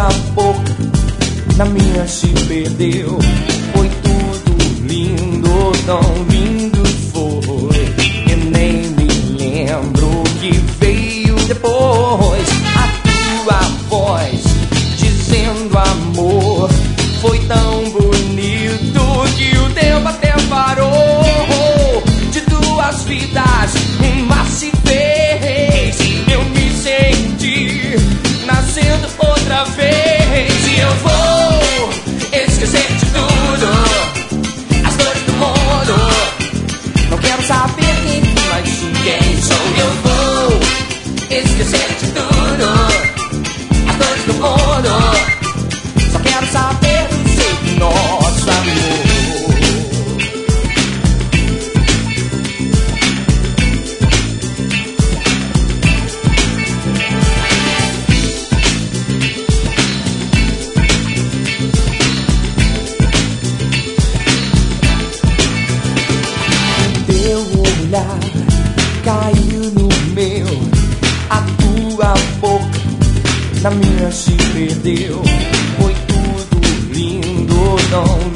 boca na minha se perdeu. Foi tudo lindo, tão lindo foi. Eu nem me lembro o que veio depois. A tua voz dizendo amor foi tão bonito que o tempo até parou. De duas vidas, uma se fez. Eu me senti nascendo outra vez. E eu vou esquecer de tudo, as dores do mundo. Não quero saber quem tu mais quem sou. Eu vou esquecer de tudo, as dores do mundo. Só quero saber do seu nosso amor. Caiu no meu, a tua boca na minha se perdeu. Foi tudo lindo, tão